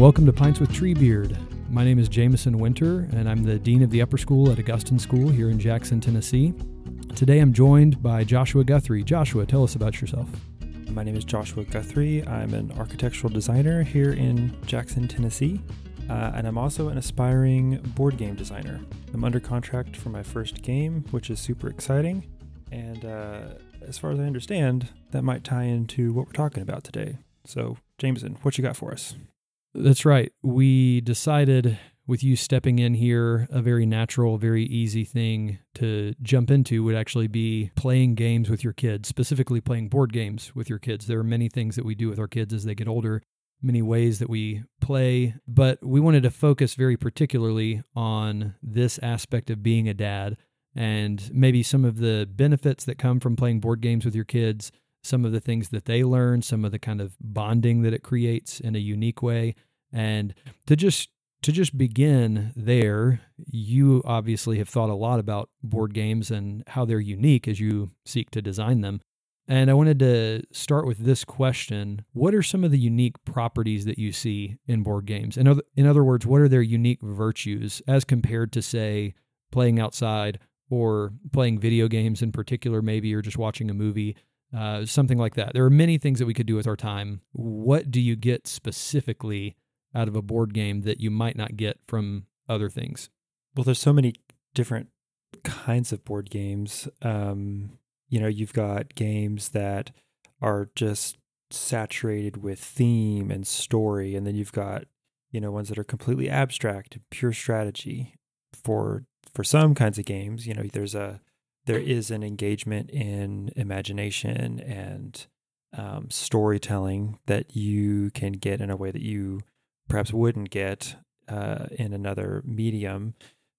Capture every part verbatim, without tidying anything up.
welcome to Pints with Treebeard. My name is Jameson Winter, and I'm the Dean of the Upper School at Augustine School here in Jackson, Tennessee. Today I'm joined by Joshua Guthrie. Joshua, tell us about yourself. My name is Joshua Guthrie. I'm an architectural designer here in Jackson, Tennessee, uh, and I'm also an aspiring board game designer. I'm under contract for my first game, which is super exciting, and uh, as far as I understand, that might tie into what we're talking about today. So, Jameson, what you got for us? That's right. We decided with you stepping in here, a very natural, very easy thing to jump into would actually be playing games with your kids, specifically playing board games with your kids. There are many things that we do with our kids as they get older, many ways that we play, but we wanted to focus very particularly on this aspect of being a dad and maybe some of the benefits that come from playing board games with your kids, some of the things that they learn, some of the kind of bonding that it creates in a unique way. And to just to just begin there, you obviously have thought a lot about board games and how they're unique as you seek to design them. And I wanted to start with this question. What are some of the unique properties that you see in board games? In other, in other words, what are their unique virtues as compared to, say, playing outside or playing video games in particular, maybe, or just watching a movie? Uh, something like that. There are many things that we could do with our time. What do you get specifically out of a board game that you might not get from other things? Well, there's so many different kinds of board games. Um, you know, you've got games that are just saturated with theme and story, and then you've got, you know, ones that are completely abstract, pure strategy. For for some kinds of games, you know, there's a there is an engagement in imagination and um, storytelling that you can get in a way that you perhaps wouldn't get uh, in another medium.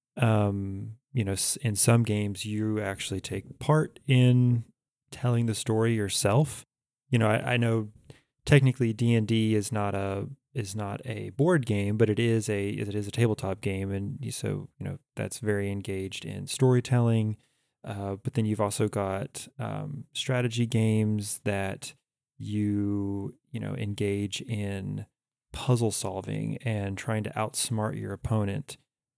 Um, you know, in some games, you actually take part in telling the story yourself. You know, I, I know technically D and D is not a is not a board game, but it is a it is a tabletop game, and so you know that's very engaged in storytelling. Uh, but then you've also got um, strategy games that you, you know, engage in puzzle solving and trying to outsmart your opponent.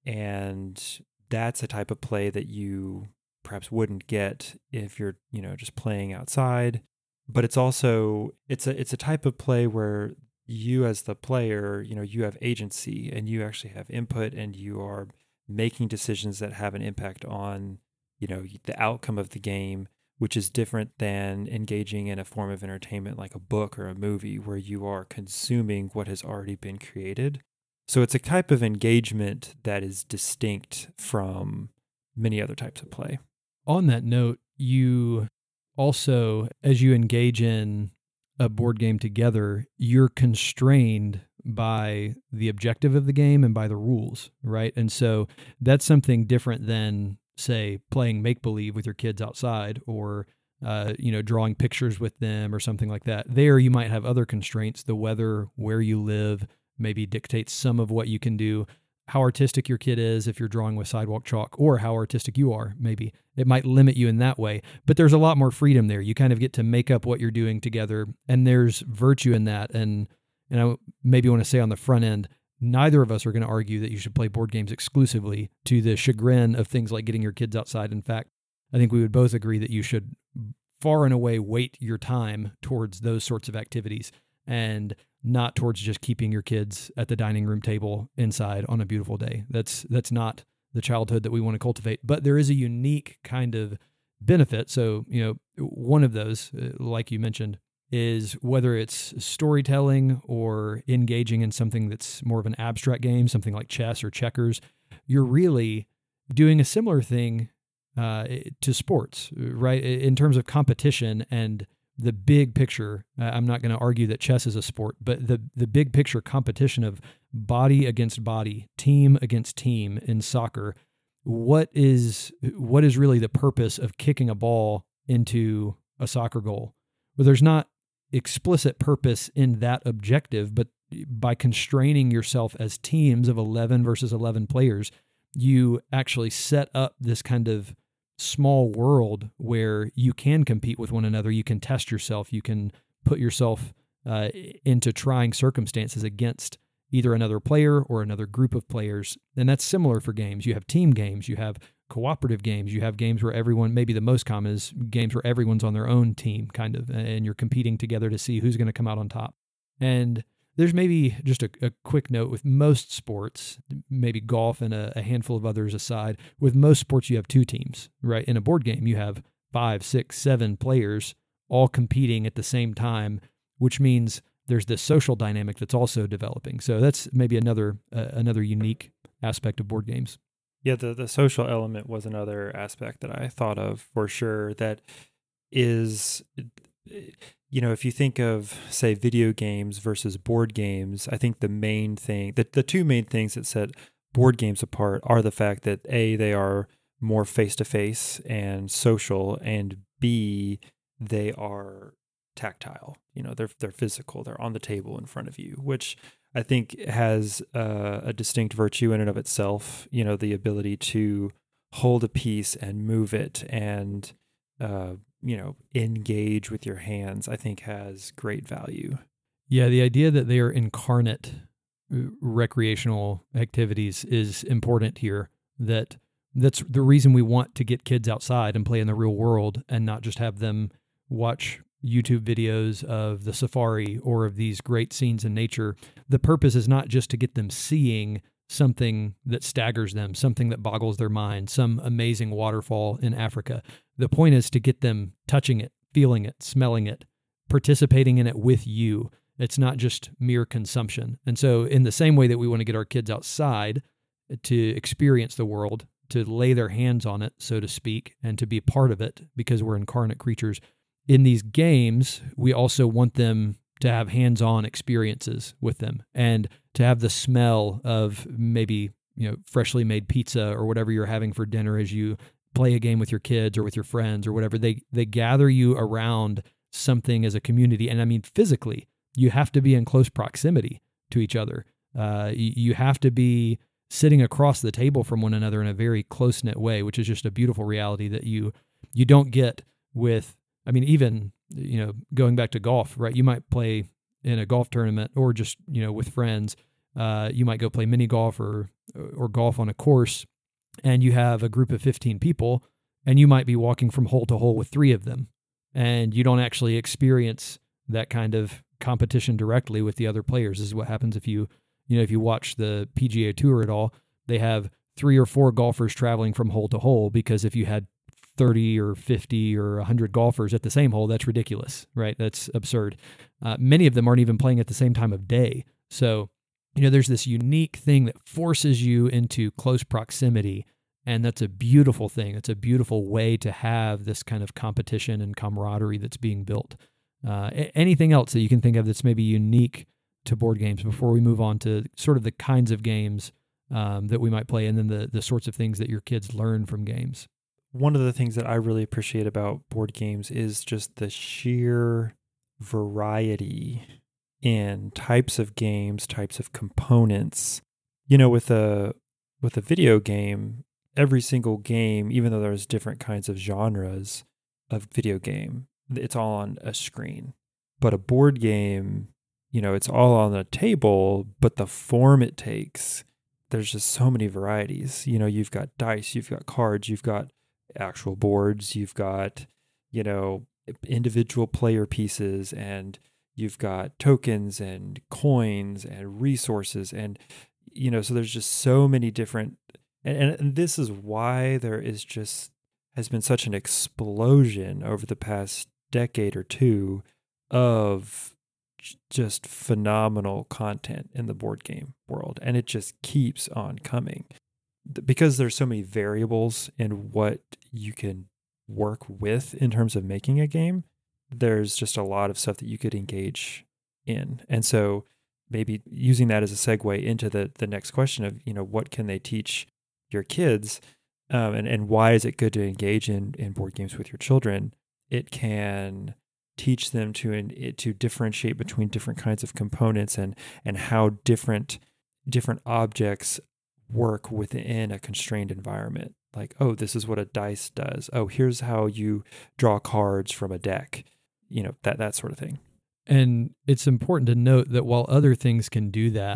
And that's a type of play that you perhaps wouldn't get if you're, you know, just playing outside. But it's also, it's a, it's a type of play where you as the player, you know, you have agency and you actually have input and you are making decisions that have an impact on you know, the outcome of the game, which is different than engaging in a form of entertainment like a book or a movie where you are consuming what has already been created. So it's a type of engagement that is distinct from many other types of play. On that note, you also, as you engage in a board game together, you're constrained by the objective of the game and by the rules, right? And so that's something different than, say, playing make-believe with your kids outside or, uh, you know, drawing pictures with them or something like that. There you might have other constraints. The weather, where you live, maybe dictates some of what you can do. How artistic your kid is if you're drawing with sidewalk chalk, or how artistic you are, maybe. It might limit you in that way. But there's a lot more freedom there. You kind of get to make up what you're doing together, and there's virtue in that. And, and I maybe want to say on the front end, neither of us are going to argue that you should play board games exclusively to the chagrin of things like getting your kids outside. In fact, I think we would both agree that you should far and away weight your time towards those sorts of activities and not towards just keeping your kids at the dining room table inside on a beautiful day. That's that's not the childhood that we want to cultivate. But there is a unique kind of benefit. So, you know, one of those, uh, like you mentioned, is whether it's storytelling or engaging in something that's more of an abstract game, something like chess or checkers, you're really doing a similar thing uh, to sports, right? In terms of competition and the big picture. Uh, I'm not going to argue that chess is a sport, but the, the big picture competition of body against body, team against team in soccer, what is what is really the purpose of kicking a ball into a soccer goal? Well, there's not explicit purpose in that objective, but by constraining yourself as teams of eleven versus eleven players, you actually set up this kind of small world where you can compete with one another. You can test yourself. You can put yourself uh, into trying circumstances against either another player or another group of players. And that's similar for games. You have team games, you have cooperative games, you have games where everyone, maybe the most common is games where everyone's on their own team, kind of, and you're competing together to see who's going to come out on top. And there's maybe just a, a quick note with most sports, maybe golf and a, a handful of others aside, with most sports you have two teams, right? In a board game, you have five, six, seven players all competing at the same time, which means there's this social dynamic that's also developing. So that's maybe another uh, another unique aspect of board games. Yeah, the, the social element was another aspect that I thought of for sure that is, you know, if you think of, say, video games versus board games, I think the main thing, the, the two main things that set board games apart are the fact that A, they are more face-to-face and social, and B, they are tactile. You know, they're they're physical. They're on the table in front of you, which I think has uh, a distinct virtue in and of itself. You know, the ability to hold a piece and move it and, uh, you know, engage with your hands, I think has great value. Yeah, the idea that they are incarnate recreational activities is important here. That that's the reason we want to get kids outside and play in the real world and not just have them watch YouTube videos of the safari or of these great scenes in nature. The purpose is not just to get them seeing something that staggers them, something that boggles their mind, some amazing waterfall in Africa. The point is to get them touching it, feeling it, smelling it, participating in it with you. It's not just mere consumption. And so in the same way that we want to get our kids outside to experience the world, to lay their hands on it, so to speak, and to be a part of it because we're incarnate creatures, in these games, we also want them to have hands-on experiences with them and to have the smell of maybe, you know, freshly made pizza or whatever you're having for dinner as you play a game with your kids or with your friends or whatever. They they gather you around something as a community. And I mean, physically, you have to be in close proximity to each other. Uh, you, you have to be sitting across the table from one another in a very close-knit way, which is just a beautiful reality that you you don't get with, I mean, even, you know, going back to golf, right? You might play in a golf tournament or just, you know, with friends. Uh, you might go play mini golf or or golf on a course, and you have a group of fifteen people, and you might be walking from hole to hole with three of them, and you don't actually experience that kind of competition directly with the other players. This is what happens if you, you know, if you watch the P G A Tour at all. They have three or four golfers traveling from hole to hole, because if you had thirty or fifty or one hundred golfers at the same hole, that's ridiculous, right? That's absurd. Uh, many of them aren't even playing at the same time of day. So, you know, there's this unique thing that forces you into close proximity, and that's a beautiful thing. It's a beautiful way to have this kind of competition and camaraderie that's being built. Uh, anything else that you can think of that's maybe unique to board games before we move on to sort of the kinds of games um, that we might play, and then the the sorts of things that your kids learn from games? One of the things that I really appreciate about board games is just the sheer variety in types of games, types of components. You know, with a with a video game, every single game, even though there's different kinds of genres of video game, it's all on a screen. But a board game, you know, it's all on a table, but the form it takes, there's just so many varieties. You know, you've got dice, you've got cards, you've got actual boards, you've got, you know, individual player pieces, and you've got tokens and coins and resources, and, you know, so there's just so many different, and, and this is why there is just has been such an explosion over the past decade or two of just phenomenal content in the board game world, and it just keeps on coming. Because there's so many variables in what you can work with in terms of making a game, there's just a lot of stuff that you could engage in. And so maybe using that as a segue into the the next question of, you know, what can they teach your kids, um, and, and why is it good to engage in, in board games with your children? It can teach them to in, to differentiate between different kinds of components and and how different different objects work within a constrained environment. Like, oh, this is what a dice does. Oh, here's how you draw cards from a deck. You know, that that sort of thing. And it's important to note that while other things can do that,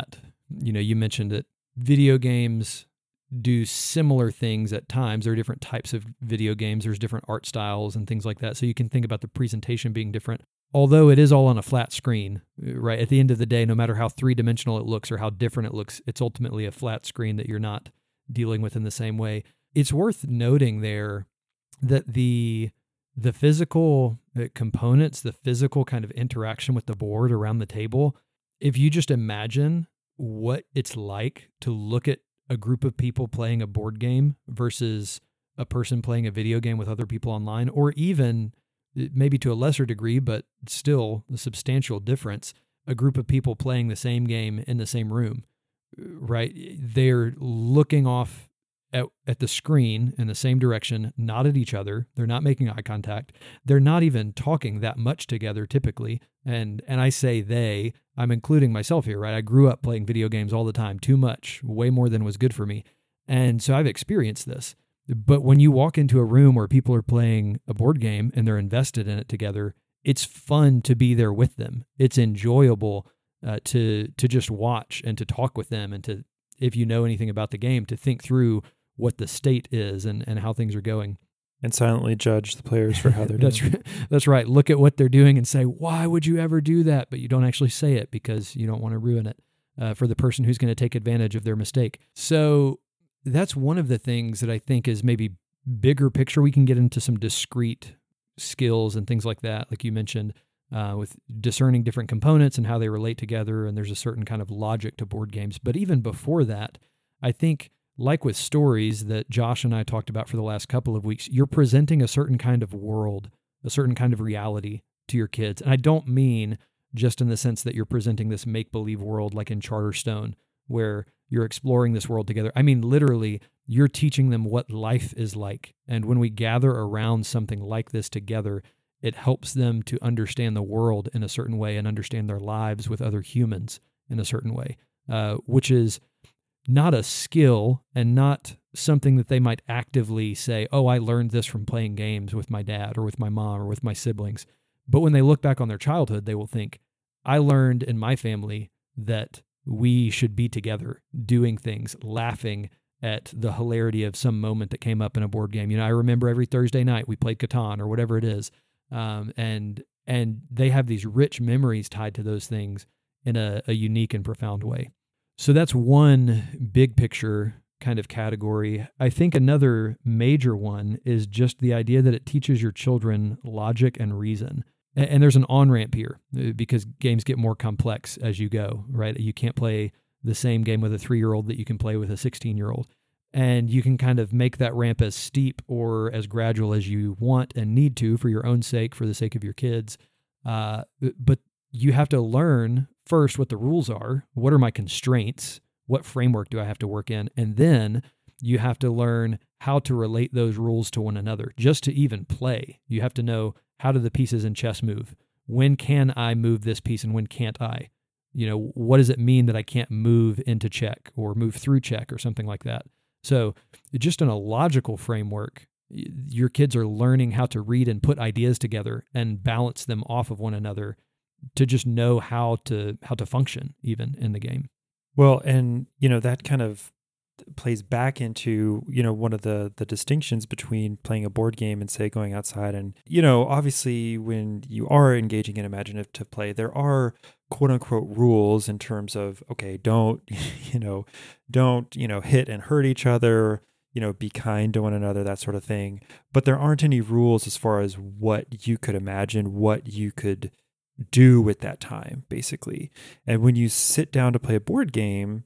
you know, you mentioned that video games do similar things at times. There are different types of video games. There's different art styles and things like that. So you can think about the presentation being different. Although it is all on a flat screen, right? At the end of the day, no matter how three-dimensional it looks or how different it looks, it's ultimately a flat screen that you're not dealing with in the same way. It's worth noting there that the the physical components, the physical kind of interaction with the board around the table, if you just imagine what it's like to look at a group of people playing a board game versus a person playing a video game with other people online, or even maybe to a lesser degree, but still a substantial difference, a group of people playing the same game in the same room, right? They're looking off at, at the screen in the same direction, not at each other. They're not making eye contact. They're not even talking that much together typically. And and I say they, I'm including myself here, right? I grew up playing video games all the time, too much, way more than was good for me. And so I've experienced this. But when you walk into a room where people are playing a board game and they're invested in it together, it's fun to be there with them. It's enjoyable uh, to to just watch and to talk with them and to, if you know anything about the game, to think through what the state is and, and how things are going. And silently judge the players for how they're that's doing. Right. That's right. Look at what they're doing and say, why would you ever do that? But you don't actually say it because you don't want to ruin it uh, for the person who's going to take advantage of their mistake. So that's one of the things that I think is maybe bigger picture. We can get into some discrete skills and things like that, like you mentioned, uh, with discerning different components and how they relate together. And there's a certain kind of logic to board games. But even before that, I think, like with stories that Josh and I talked about for the last couple of weeks, you're presenting a certain kind of world, a certain kind of reality to your kids. And I don't mean just in the sense that you're presenting this make-believe world like in Charterstone, where you're exploring this world together. I mean, literally, you're teaching them what life is like. And when we gather around something like this together, it helps them to understand the world in a certain way and understand their lives with other humans in a certain way, uh, which is not a skill and not something that they might actively say, oh, I learned this from playing games with my dad or with my mom or with my siblings. But when they look back on their childhood, they will think, I learned in my family that we should be together doing things, laughing at the hilarity of some moment that came up in a board game. You know, I remember every Thursday night we played Catan or whatever it is. Um, and and they have these rich memories tied to those things in a, a unique and profound way. So that's one big picture kind of category. I think another major one is just the idea that it teaches your children logic and reason. And, and there's an on-ramp here because games get more complex as you go, right? You can't play the same game with a three-year-old that you can play with a sixteen-year-old. And you can kind of make that ramp as steep or as gradual as you want and need to for your own sake, for the sake of your kids. Uh, but you have to learn first what the rules are. What are my constraints? What framework do I have to work in? And then you have to learn how to relate those rules to one another. Just to even play, you have to know, how do the pieces in chess move? When can I move this piece and when can't I? You know, what does it mean that I can't move into check or move through check or something like that? So just in a logical framework, your kids are learning how to read and put ideas together and balance them off of one another to just know how to how to function even in the game. Well, and you know that kind of plays back into, you know, one of the the distinctions between playing a board game and, say, going outside. And, you know, obviously when you are engaging in imaginative play, there are quote unquote rules in terms of, okay, don't, you know, don't, you know, hit and hurt each other, you know, be kind to one another, that sort of thing. But there aren't any rules as far as what you could imagine, what you could do with that time, basically. And when you sit down to play a board game,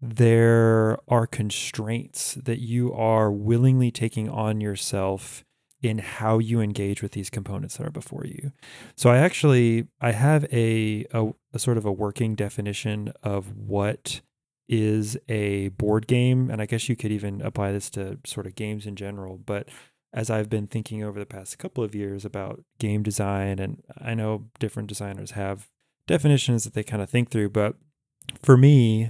there are constraints that you are willingly taking on yourself in how you engage with these components that are before you. So I actually, I have a, a, a sort of a working definition of what is a board game. And I guess you could even apply this to sort of games in general. But as I've been thinking over the past couple of years about game design, and I know different designers have definitions that they kind of think through, but for me,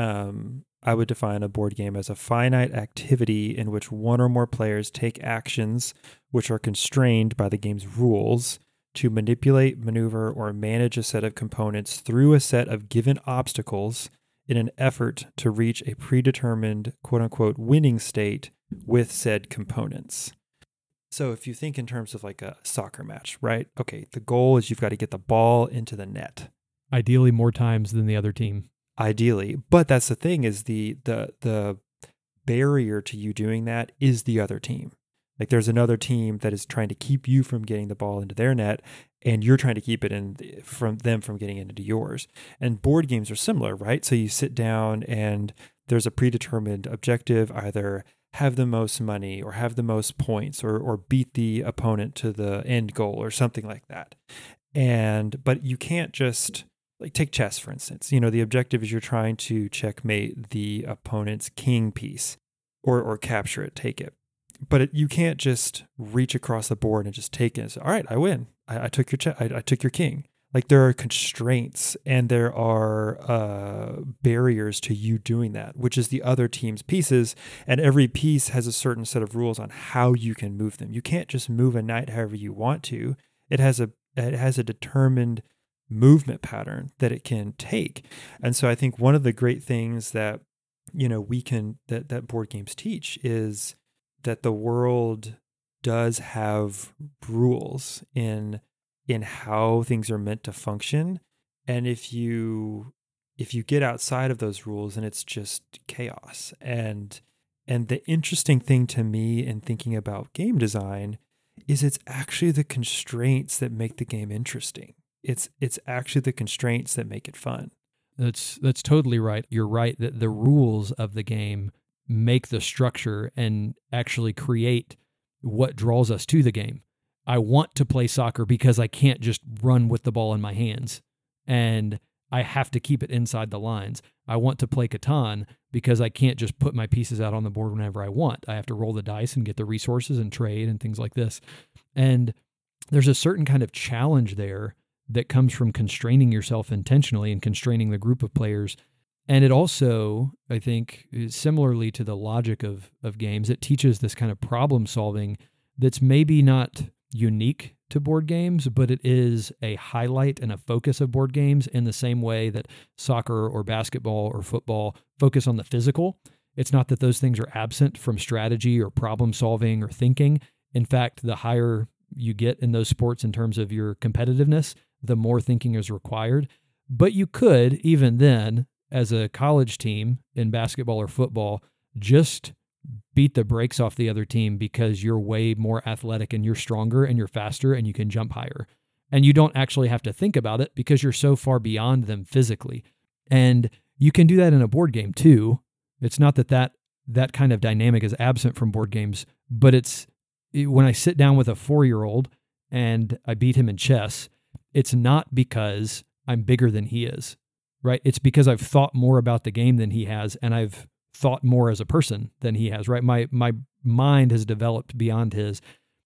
um, I would define a board game as a finite activity in which one or more players take actions which are constrained by the game's rules to manipulate, maneuver, or manage a set of components through a set of given obstacles in an effort to reach a predetermined quote unquote winning state with said components. So if you think in terms of like a soccer match, right? Okay, the goal is you've got to get the ball into the net. Ideally more times than the other team. Ideally. But that's the thing is the the the barrier to you doing that is the other team. Like there's another team that is trying to keep you from getting the ball into their net, and you're trying to keep it in from them from getting into yours. And board games are similar, right? So you sit down and there's a predetermined objective, either have the most money or have the most points or or beat the opponent to the end goal or something like that. And but you can't just like take chess, for instance. You know, the objective is you're trying to checkmate the opponent's king piece or or capture it, take it. But it, you can't just reach across the board and just take it and say, all right, I win. I, I took your che- I, I took your king. Like there are constraints and there are uh, barriers to you doing that, which is the other team's pieces. And every piece has a certain set of rules on how you can move them. You can't just move a knight however you want to. It has a it has a determined movement pattern that it can take. And so I think one of the great things that, you know, we can that that board games teach is that the world does have rules in in how things are meant to function. And if you if you get outside of those rules, then it's just chaos. And and the interesting thing to me in thinking about game design is it's actually the constraints that make the game interesting. It's it's actually the constraints that make it fun. That's that's totally right. You're right that the rules of the game make the structure and actually create what draws us to the game. I want to play soccer because I can't just run with the ball in my hands and I have to keep it inside the lines. I want to play Catan because I can't just put my pieces out on the board whenever I want. I have to roll the dice and get the resources and trade and things like this. And there's a certain kind of challenge there that comes from constraining yourself intentionally and constraining the group of players. And it also, I think, similarly to the logic of, of games, it teaches this kind of problem solving that's maybe not unique to board games, but it is a highlight and a focus of board games in the same way that soccer or basketball or football focus on the physical. It's not that those things are absent from strategy or problem solving or thinking. In fact, the higher you get in those sports in terms of your competitiveness, the more thinking is required. But you could, even then, as a college team in basketball or football, just beat the brakes off the other team because you're way more athletic and you're stronger and you're faster and you can jump higher. And you don't actually have to think about it because you're so far beyond them physically. And you can do that in a board game too. It's not that that, that kind of dynamic is absent from board games, but it's when I sit down with a four-year-old and I beat him in chess, it's not because I'm bigger than he is. Right? It's because I've thought more about the game than he has, and I've thought more as a person than he has, right? My my mind has developed beyond his.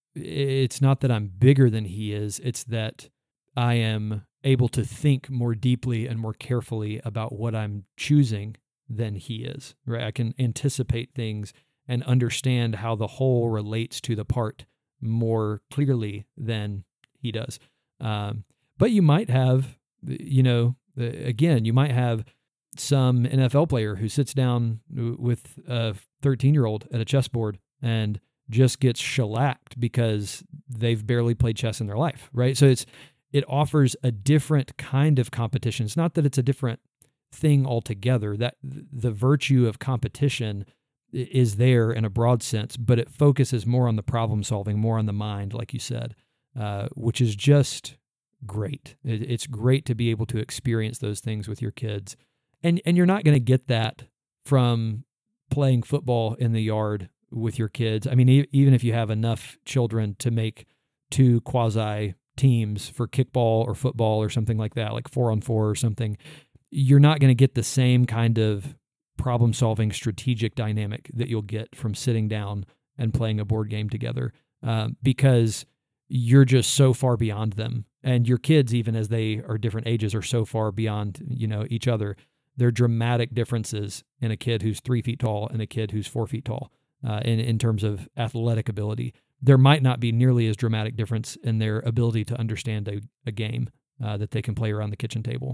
It's not that I'm bigger than he is, it's that I am able to think more deeply and more carefully about what I'm choosing than he is, right? I can anticipate things and understand how the whole relates to the part more clearly than he does. Um, but you might have, you know, again, you might have some N F L player who sits down with a thirteen-year-old at a chessboard and just gets shellacked because they've barely played chess in their life, right? So it's it offers a different kind of competition. It's not that it's a different thing altogether. That the virtue of competition is there in a broad sense, but it focuses more on the problem solving, more on the mind, like you said, uh, which is just great. It, it's great to be able to experience those things with your kids. And and you're not going to get that from playing football in the yard with your kids. I mean, e- even if you have enough children to make two quasi teams for kickball or football or something like that, like four on four or something, you're not going to get the same kind of problem-solving strategic dynamic that you'll get from sitting down and playing a board game together, um, because you're just so far beyond them. And your kids, even as they are different ages, are so far beyond, you know, each other. There are dramatic differences in a kid who's three feet tall and a kid who's four feet tall uh, in, in terms of athletic ability. There might not be nearly as dramatic difference in their ability to understand a, a game uh, that they can play around the kitchen table.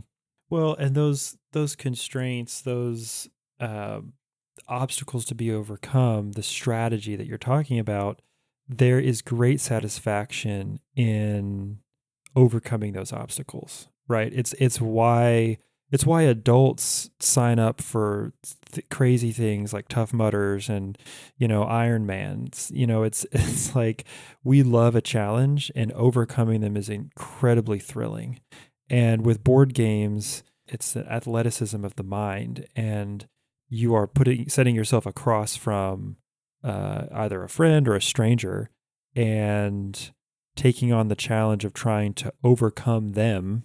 Well, and those those constraints, those uh, obstacles to be overcome, the strategy that you're talking about, there is great satisfaction in overcoming those obstacles, right? It's it's why it's why adults sign up for th- crazy things like Tough Mudders and, you know, Ironmans. You know, it's it's like we love a challenge, and overcoming them is incredibly thrilling. And with board games, it's the athleticism of the mind, and you are putting setting yourself across from uh, either a friend or a stranger, and taking on the challenge of trying to overcome them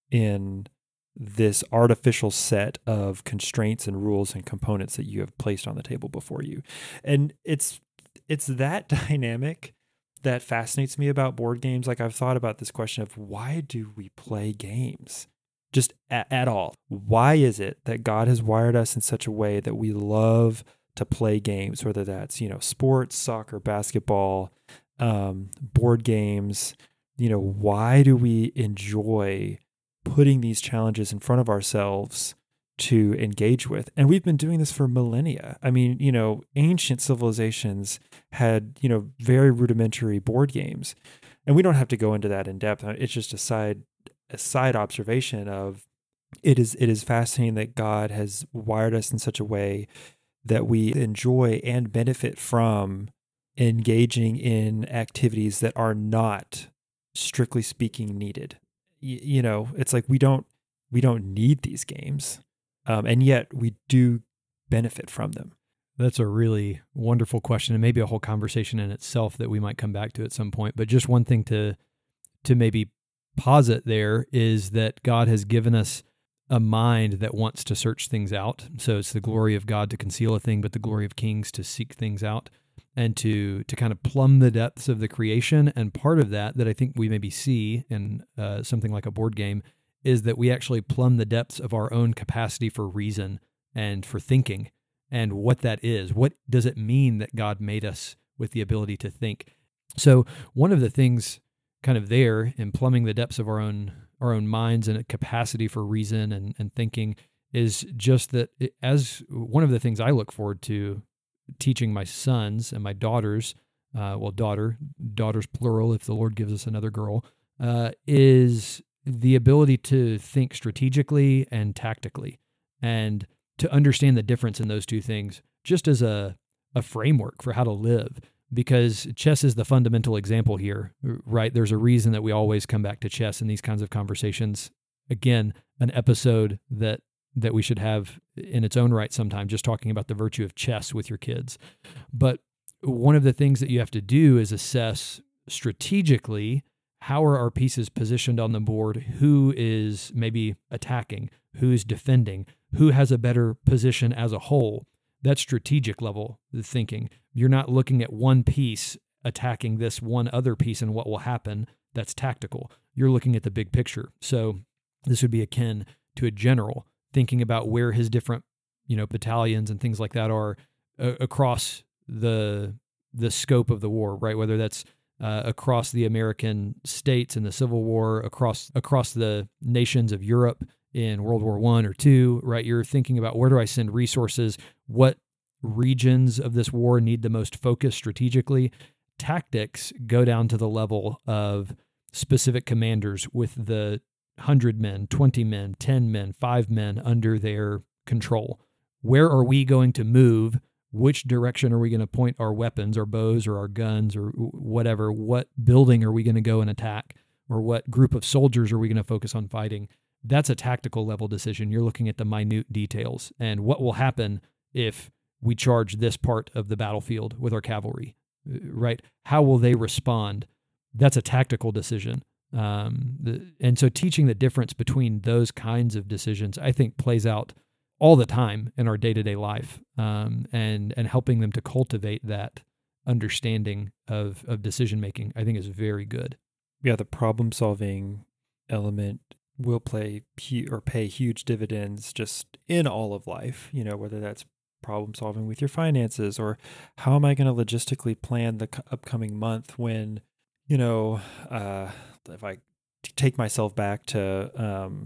in this artificial set of constraints and rules and components that you have placed on the table before you. And it's it's that dynamic that fascinates me about board games. Like, I've thought about this question of why do we play games? Just at, at all. Why is it that God has wired us in such a way that we love to play games, whether that's, you know, sports, soccer, basketball, um, board games? You know, why do we enjoy putting these challenges in front of ourselves to engage with? And we've been doing this for millennia. I mean, you know, ancient civilizations had, you know, very rudimentary board games. And we don't have to go into that in depth. It's just a side a side observation of it is it is fascinating that God has wired us in such a way that we enjoy and benefit from engaging in activities that are not, strictly speaking, needed. Y- you know, it's like we don't we don't need these games, um, and yet we do benefit from them. That's a really wonderful question, and maybe a whole conversation in itself that we might come back to at some point. But just one thing to to maybe posit there is that God has given us a mind that wants to search things out. So it's the glory of God to conceal a thing, but the glory of kings to seek things out and to to kind of plumb the depths of the creation. And part of that that I think we maybe see in uh, something like a board game is that we actually plumb the depths of our own capacity for reason and for thinking and what that is. What does it mean that God made us with the ability to think? So one of the things kind of there in plumbing the depths of our own our own minds and a capacity for reason and, and thinking is just that it, as one of the things I look forward to teaching my sons and my daughters, uh, well, daughter, daughters plural if the Lord gives us another girl, uh, is the ability to think strategically and tactically and to understand the difference in those two things just as a, a framework for how to live. Because chess is the fundamental example here, right? There's a reason that we always come back to chess in these kinds of conversations. Again, an episode that that we should have in its own right sometime, just talking about the virtue of chess with your kids. But one of the things that you have to do is assess strategically, how are our pieces positioned on the board? Who is maybe attacking? Who's defending? Who has a better position as a whole? That's strategic level thinking. You're not looking at one piece attacking this one other piece and what will happen. That's tactical. You're looking at the big picture. So this would be akin to a general thinking about where his different, you know, battalions and things like that are uh, across the the scope of the war, right? Whether that's uh, across the American states in the Civil War, across across the nations of Europe in World War One or two, right? You're thinking about where do I send resources? What regions of this war need the most focus strategically? Tactics go down to the level of specific commanders with the one hundred men, twenty men, ten men, five men under their control. Where are we going to move? Which direction are we going to point our weapons, our bows, or our guns, or whatever? What building are we going to go and attack? Or what group of soldiers are we going to focus on fighting? That's a tactical level decision. You're looking at the minute details and what will happen if we charge this part of the battlefield with our cavalry, right? How will they respond? That's a tactical decision. Um, the, and so teaching the difference between those kinds of decisions, I think, plays out all the time in our day-to-day life, um, and and helping them to cultivate that understanding of, of decision-making, I think is very good. Yeah, the problem-solving element will play hu- or pay huge dividends just in all of life, you know, whether that's problem solving with your finances or how am I going to logistically plan the c- upcoming month when, you know, uh, if I t- take myself back to um,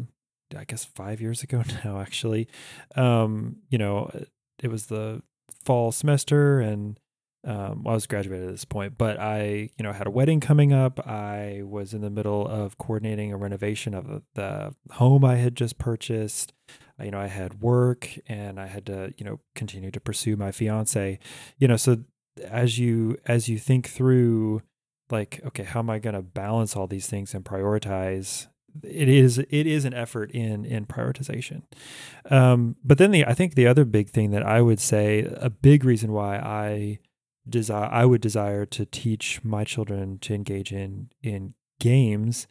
I guess five years ago now, actually. Um, you know, it was the fall semester, and um, well, I was graduated at this point, but I, you know, had a wedding coming up. I was in the middle of coordinating a renovation of the home I had just purchased. You know, I had work, and I had to, you know, continue to pursue my fiance. You know, so as you as you think through, like, okay, how am I going to balance all these things and prioritize? It is it is an effort in in prioritization. Um, but then the I think the other big thing that I would say, a big reason why I desire I would desire to teach my children to engage in in games,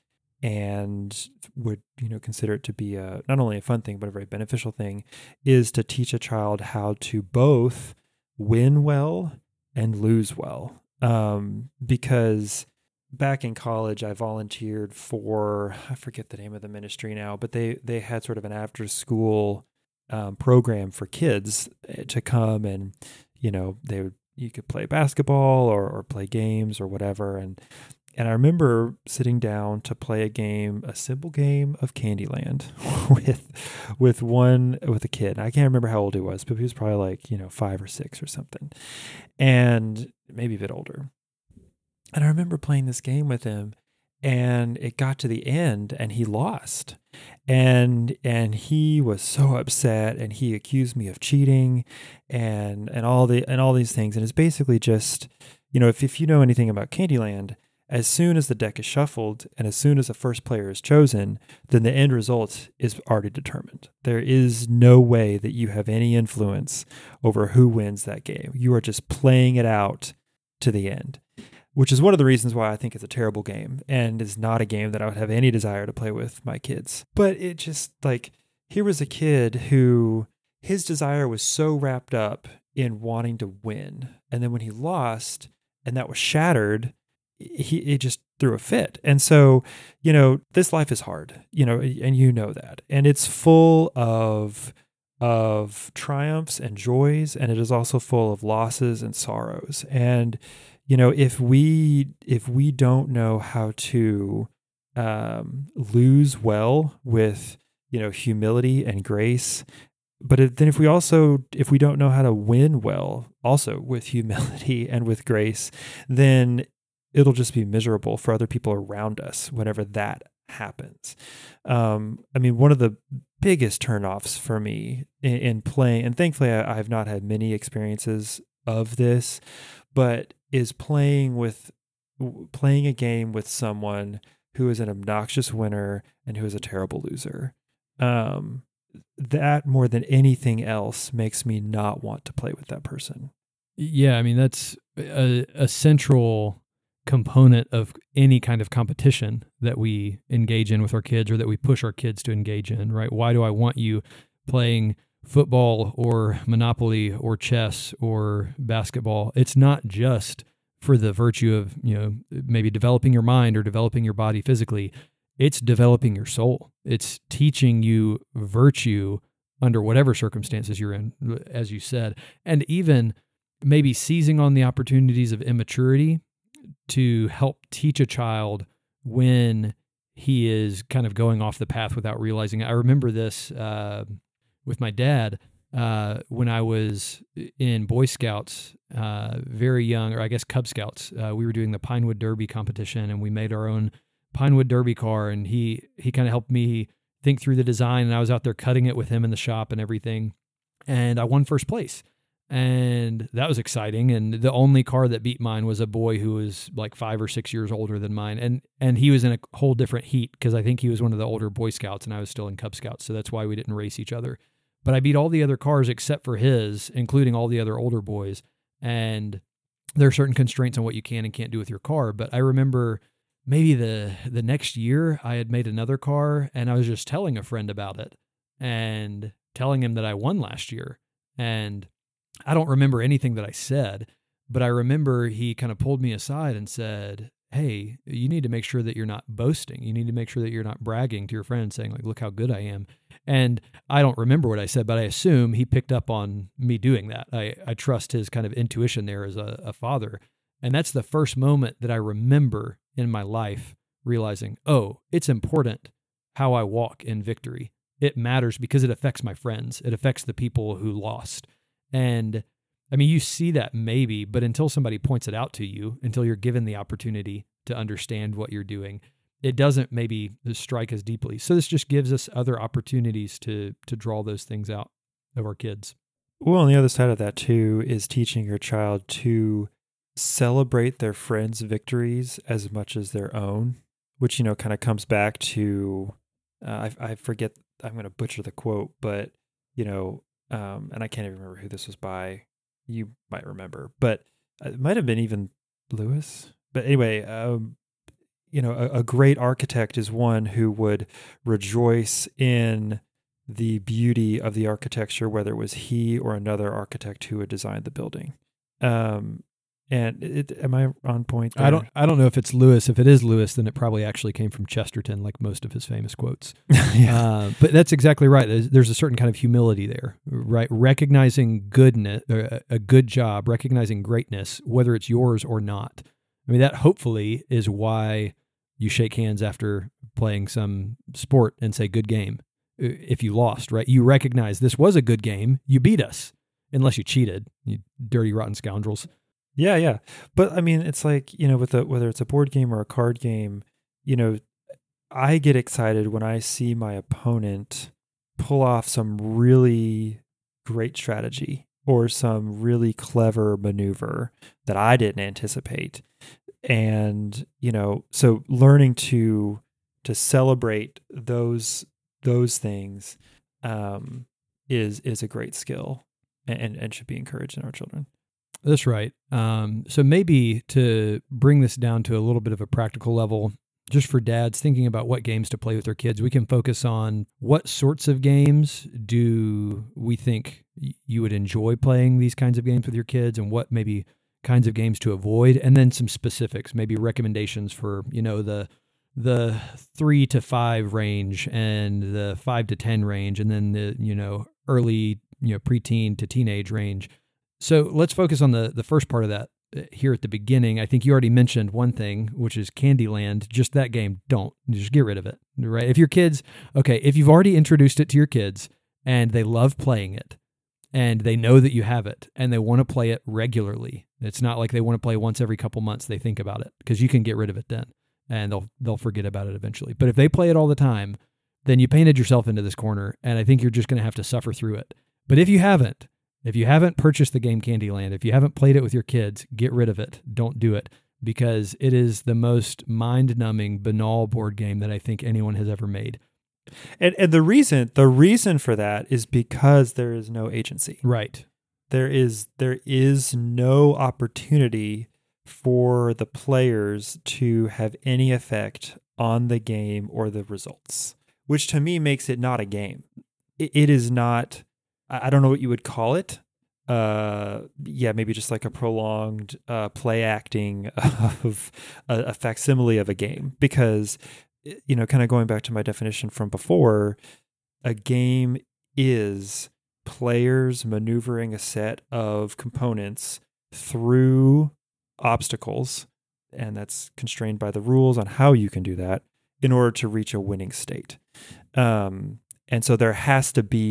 and would, you know, consider it to be a not only a fun thing but a very beneficial thing, is to teach a child how to both win well and lose well. Um, because back in college, I volunteered for, I forget the name of the ministry now, but they, they had sort of an after school um, program for kids to come, and, you know, they would, you could play basketball or, or play games or whatever. And, and I remember sitting down to play a game, a simple game of Candyland with, with one, with a kid. I can't remember how old he was, but he was probably like, you know, five or six or something, and maybe a bit older. And I remember playing this game with him, and it got to the end and he lost. And and he was so upset, and he accused me of cheating and and all the and all these things. And it's basically just, you know, if, if you know anything about Candyland, as soon as the deck is shuffled and as soon as the first player is chosen, then the end result is already determined. There is no way that you have any influence over who wins that game. You are just playing it out to the end, which is one of the reasons why I think it's a terrible game and is not a game that I would have any desire to play with my kids. But it just, like, here was a kid who his desire was so wrapped up in wanting to win. And then when he lost and that was shattered, he it just threw a fit. And so, you know, this life is hard, you know, and you know that. And it's full of of triumphs and joys, and it is also full of losses and sorrows. And you know, if we if we don't know how to um, lose well with, you know, humility and grace, but if, then if we also if we don't know how to win well also with humility and with grace, then it'll just be miserable for other people around us whenever that happens. Um, I mean, one of the biggest turnoffs for me in, in playing, and thankfully I, I've not had many experiences of this, but is playing with playing a game with someone who is an obnoxious winner and who is a terrible loser. Um, that more than anything else makes me not want to play with that person. Yeah, I mean, that's a, a central component of any kind of competition that we engage in with our kids, or that we push our kids to engage in, right? Why do I want you playing football or Monopoly or chess or basketball? It's not just for the virtue of, you know, maybe developing your mind or developing your body physically. It's developing your soul. It's teaching you virtue under whatever circumstances you're in, as you said, and even maybe seizing on the opportunities of immaturity to help teach a child when he is kind of going off the path without realizing it. I remember this uh, with my dad uh, when I was in Boy Scouts, uh, very young, or I guess Cub Scouts. Uh, we were doing the Pinewood Derby competition, and we made our own Pinewood Derby car, and he he kind of helped me think through the design, and I was out there cutting it with him in the shop and everything, and I won first place. And that was exciting. And the only car that beat mine was a boy who was like five or six years older than mine. And and he was in a whole different heat, because I think he was one of the older Boy Scouts and I was still in Cub Scouts. So that's why we didn't race each other. But I beat all the other cars except for his, including all the other older boys. And there are certain constraints on what you can and can't do with your car. But I remember maybe the the next year I had made another car, and I was just telling a friend about it and telling him that I won last year. And I don't remember anything that I said, but I remember he kind of pulled me aside and said, hey, you need to make sure that you're not boasting. You need to make sure that you're not bragging to your friends saying, like, look how good I am. And I don't remember what I said, but I assume he picked up on me doing that. I, I trust his kind of intuition there as a, a father. And that's the first moment that I remember in my life realizing, oh, it's important how I walk in victory. it matters because it affects my friends. It affects the people who lost. And I mean, you see that maybe, but until somebody points it out to you, until you're given the opportunity to understand what you're doing, it doesn't maybe strike as deeply. So this just gives us other opportunities to to draw those things out of our kids. Well, on the other side of that too is teaching your child to celebrate their friends' victories as much as their own, which, you know, kind of comes back to, uh, I, I forget, I'm going to butcher the quote, but, you know, um, and I can't even remember who this was by. You might remember, but it might have been even Lewis. But anyway, um, you know, a, a great architect is one who would rejoice in the beauty of the architecture, whether it was he or another architect who had designed the building. Um, and it, am I on point there? I don't. I don't know if it's Lewis. If it is Lewis, then it probably actually came from Chesterton, like most of his famous quotes. yeah. uh, but that's exactly right. There's, there's a certain kind of humility there, right? Recognizing goodness, uh, a good job, recognizing greatness, whether it's yours or not. I mean, that hopefully is why you shake hands after playing some sport and say "good game." If you lost, right? You recognize this was a good game. You beat us, unless you cheated, you dirty, rotten scoundrels. Yeah, yeah. But I mean, it's like, you know, with a, whether it's a board game or a card game, you know, I get excited when I see my opponent pull off some really great strategy or some really clever maneuver that I didn't anticipate. And, you know, so learning to to celebrate those those things um, is is a great skill and, and should be encouraged in our children. That's right. Um, so maybe to bring this down to a little bit of a practical level, just for dads thinking about what games to play with their kids, we can focus on what sorts of games do we think you would enjoy playing these kinds of games with your kids, and what maybe kinds of games to avoid, and then some specifics, maybe recommendations for, you know, the the three to five range and the five to ten range, and then the, you know, early, you know, preteen to teenage range. So let's focus on the, the first part of that here at the beginning. I think you already mentioned one thing, which is Candyland. Just that game, don't. Just get rid of it, right? If your kids, okay, if you've already introduced it to your kids and they love playing it and they know that you have it and they want to play it regularly, it's not like they want to play once every couple months they think about it, because you can get rid of it then and they'll they'll forget about it eventually. But if they play it all the time, then you painted yourself into this corner, and I think you're just going to have to suffer through it. But if you haven't, If you haven't purchased the game Candyland, if you haven't played it with your kids, get rid of it. Don't do it, because it is the most mind-numbing, banal board game that I think anyone has ever made. And and the reason the reason for that is because there is no agency. Right. There is there is no opportunity for the players to have any effect on the game or the results, which to me makes it not a game. It, it is not. I don't know what you would call it. Uh, yeah, maybe just like a prolonged uh, play acting of a, a facsimile of a game. Because, you know, kind of going back to my definition from before, a game is players maneuvering a set of components through obstacles, and that's constrained by the rules on how you can do that in order to reach a winning state. Um, And so there has to be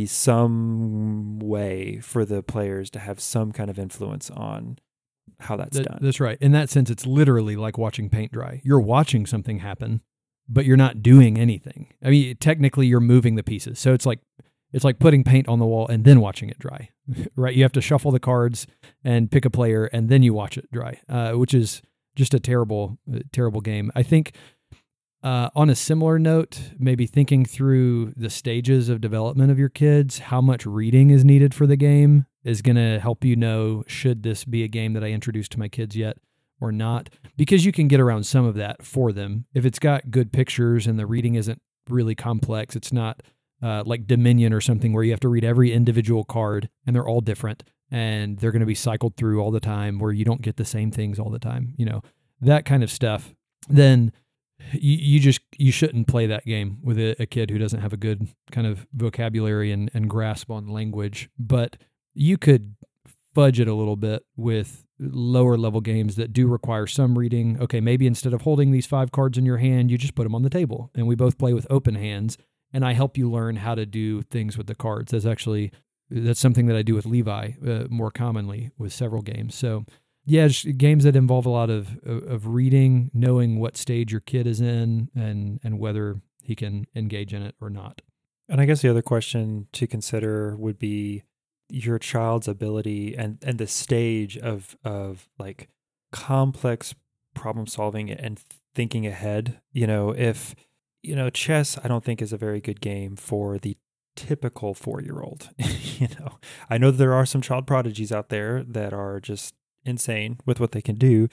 some way for the players to have some kind of influence on how that's that, done. That's right. In that sense, it's literally like watching paint dry. You're watching something happen, but you're not doing anything. I mean, technically you're moving the pieces. So it's like it's like putting paint on the wall and then watching it dry, right? You have to shuffle the cards and pick a player and then you watch it dry, uh, which is just a terrible, uh, terrible game. I think Uh, on a similar note, maybe thinking through the stages of development of your kids, how much reading is needed for the game is going to help you know, should this be a game that I introduce to my kids yet or not? Because you can get around some of that for them. If it's got good pictures and the reading isn't really complex, it's not uh, like Dominion or something where you have to read every individual card and they're all different and they're going to be cycled through all the time where you don't get the same things all the time, you know, that kind of stuff. Then You, you just you shouldn't play that game with a, a kid who doesn't have a good kind of vocabulary and, and grasp on language. But you could fudge it a little bit with lower level games that do require some reading. Okay, maybe instead of holding these five cards in your hand, you just put them on the table, and we both play with open hands, and I help you learn how to do things with the cards. That's actually that's something that I do with Levi uh, more commonly with several games. So yeah, just games that involve a lot of of reading, knowing what stage your kid is in, and and whether he can engage in it or not. And I guess the other question to consider would be your child's ability and, and the stage of of like complex problem solving and thinking ahead. You know, if, you know, chess, I don't think is a very good game for the typical four-year-old. You know, I know that there are some child prodigies out there that are just insane with what they can do,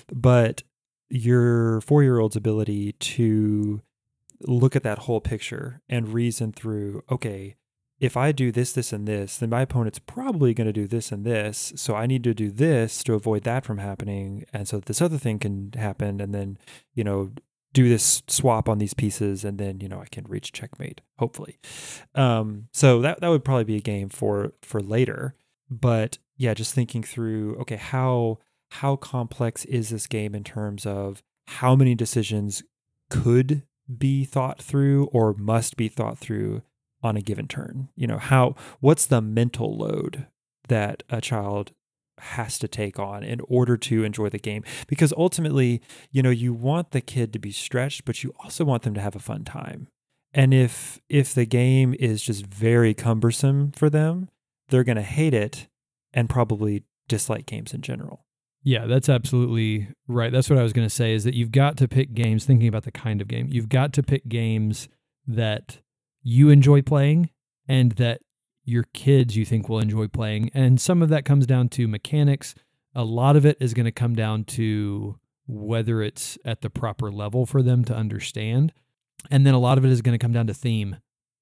but your four-year-old's ability to look at that whole picture and reason through, okay, if I do this, this, and this, then my opponent's probably going to do this and this. So I need to do this to avoid that from happening. And so this other thing can happen. And then, you know, do this swap on these pieces. And then, you know, I can reach checkmate, hopefully. Um, so that, that would probably be a game for, for later. But yeah, just thinking through, okay, how, how complex is this game in terms of how many decisions could be thought through or must be thought through on a given turn? You know, how, what's the mental load that a child has to take on in order to enjoy the game? Because ultimately, you know, you want the kid to be stretched, but you also want them to have a fun time. And if, if the game is just very cumbersome for them, they're going to hate it and probably dislike games in general. Yeah, that's absolutely right. That's what I was going to say, is that you've got to pick games, thinking about the kind of game. You've got to pick games that you enjoy playing and that your kids you think will enjoy playing. And some of that comes down to mechanics. A lot of it is going to come down to whether it's at the proper level for them to understand. And then a lot of it is going to come down to theme,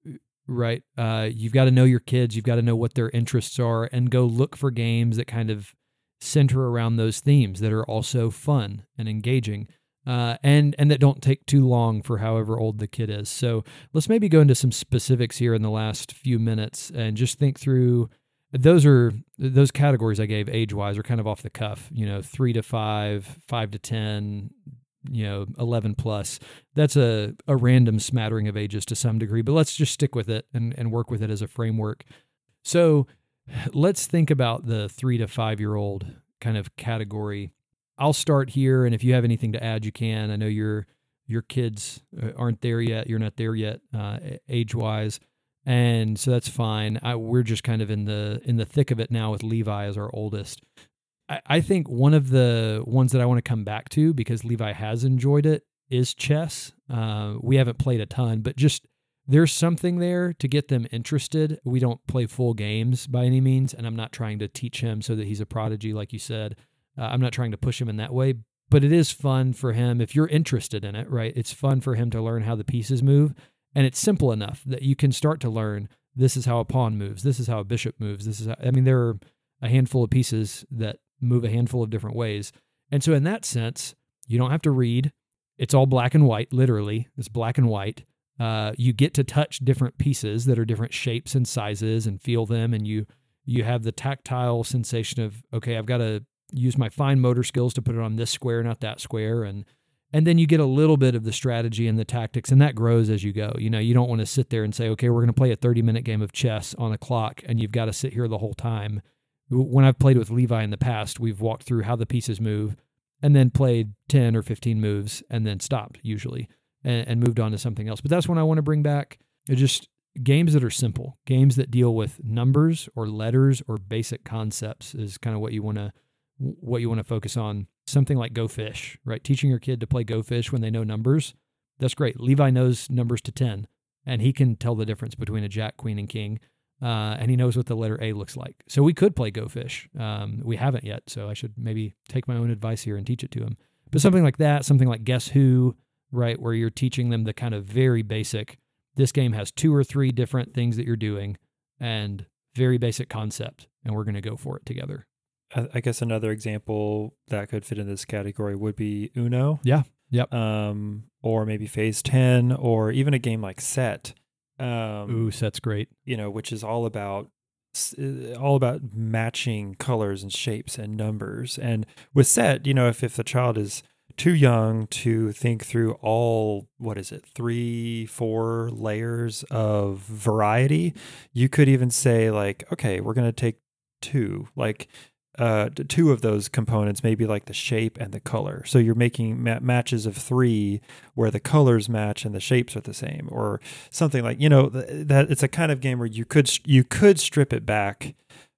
right? Uh, you've got to know your kids. You've got to know what their interests are and go look for games that kind of center around those themes that are also fun and engaging, uh, and and that don't take too long for however old the kid is. So let's maybe go into some specifics here in the last few minutes and just think through. Those are those categories I gave age-wise are kind of off the cuff. You know, three to five, five to ten, you know, eleven plus. That's a a random smattering of ages to some degree, but let's just stick with it and and work with it as a framework. So let's think about the three to five year old kind of category. I'll start here, and if you have anything to add, you can. I know your your kids aren't there yet. You're not there yet, uh, age wise, and so that's fine. I, we're just kind of in the in the thick of it now with Levi as our oldest. I, I think one of the ones that I want to come back to, because Levi has enjoyed it, is chess. Uh, we haven't played a ton, but just there's something there to get them interested. We don't play full games by any means, and I'm not trying to teach him so that he's a prodigy, like you said. Uh, I'm not trying to push him in that way, but it is fun for him if you're interested in it, right? It's fun for him to learn how the pieces move, and it's simple enough that you can start to learn this is how a pawn moves, this is how a bishop moves, this is how, I mean, there are a handful of pieces that move a handful of different ways. And so in that sense, you don't have to read. It's all black and white, literally. It's black and white. Uh, you get to touch different pieces that are different shapes and sizes and feel them, and you you have the tactile sensation of, okay, I've got to use my fine motor skills to put it on this square, not that square, and and then you get a little bit of the strategy and the tactics, and that grows as you go. You know, you don't want to sit there and say, okay, we're going to play a thirty-minute game of chess on a clock, and you've got to sit here the whole time. When I've played with Levi in the past, we've walked through how the pieces move, and then played ten or fifteen moves, and then stopped, usually. And, and moved on to something else. But that's when I want to bring back just games that are simple, games that deal with numbers or letters or basic concepts is kind of what you want to what you want to focus on. Something like Go Fish, right? Teaching your kid to play Go Fish when they know numbers, that's great. Levi knows numbers to ten, and he can tell the difference between a jack, queen, and king, uh, and he knows what the letter A looks like. So we could play Go Fish. Um, we haven't yet, so I should maybe take my own advice here and teach it to him. But something like that, something like Guess Who, right, where you're teaching them the kind of very basic, this game has two or three different things that you're doing and very basic concept, and we're going to go for it together. I guess another example that could fit in this category would be Uno. Yeah. Yep. Um, or maybe Phase ten, or even a game like Set. Um, Ooh, Set's great. You know, which is all about all about matching colors and shapes and numbers. And with Set, you know, if if the child is too young to think through all, what is it, three, four layers of variety. You could even say like, okay, we're going to take two, like uh, two of those components, maybe like the shape and the color. So you're making ma- matches of three where the colors match and the shapes are the same, or something like, you know, th- that it's a kind of game where you could you could strip it back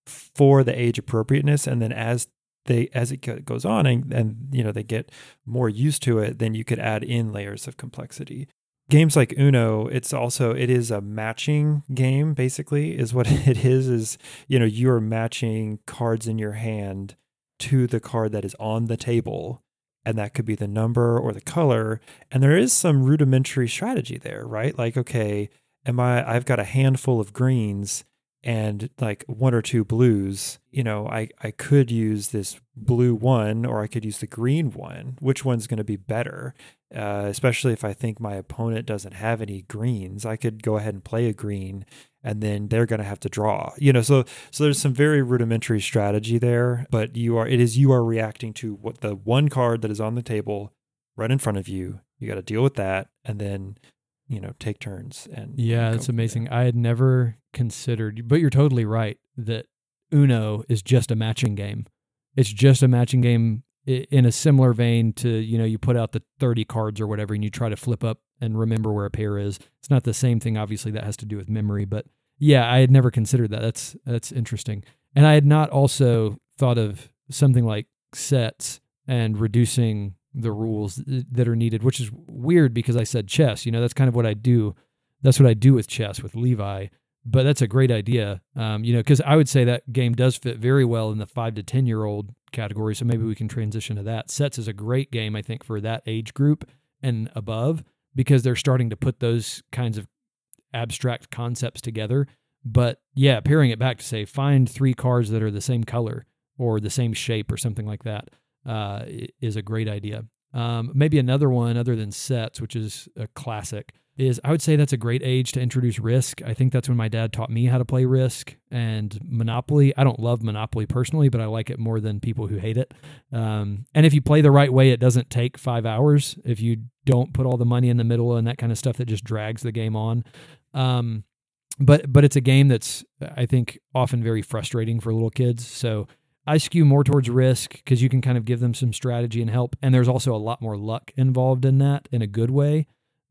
for the age appropriateness, and then as they as it goes on and, and you know they get more used to it, then you could add in layers of complexity. Games like Uno, it's also it is a matching game, basically, is what it is. Is you know you are matching cards in your hand to the card that is on the table, and that could be the number or the color. And there is some rudimentary strategy there, right? Like, okay, am I? I've got a handful of greens and like one or two blues. You know, I I could use this blue one, or I could use the green one. Which one's going to be better? Uh, especially if I think my opponent doesn't have any greens, I could go ahead and play a green, and then they're going to have to draw. You know, so so there's some very rudimentary strategy there, but you are it is you are reacting to what the one card that is on the table right in front of you. You got to deal with that, and then you know take turns. And yeah, and it's amazing. I had never considered, but you're totally right that Uno is just a matching game. It's just a matching game in a similar vein to, you know, you put out the thirty cards or whatever and you try to flip up and remember where a pair is. It's not the same thing, obviously, that has to do with memory, but yeah, I had never considered that. That's that's interesting. And I had not also thought of something like sets and reducing the rules that are needed, which is weird because I said chess. You know, that's kind of what I do. That's what I do with chess with Levi. But that's a great idea, um, you know, because I would say that game does fit very well in the five to ten year old category. So maybe we can transition to that. Sets is a great game, I think, for that age group and above, because they're starting to put those kinds of abstract concepts together. But yeah, pairing it back to say find three cards that are the same color or the same shape or something like that uh, is a great idea. Um, maybe another one other than sets, which is a classic, is I would say that's a great age to introduce Risk. I think that's when my dad taught me how to play Risk and Monopoly. I don't love Monopoly personally, but I like it more than people who hate it. Um, and if you play the right way, it doesn't take five hours. If you don't put all the money in the middle and that kind of stuff that just drags the game on. Um, but but it's a game that's, I think, often very frustrating for little kids. So I skew more towards Risk because you can kind of give them some strategy and help. And there's also a lot more luck involved in that in a good way.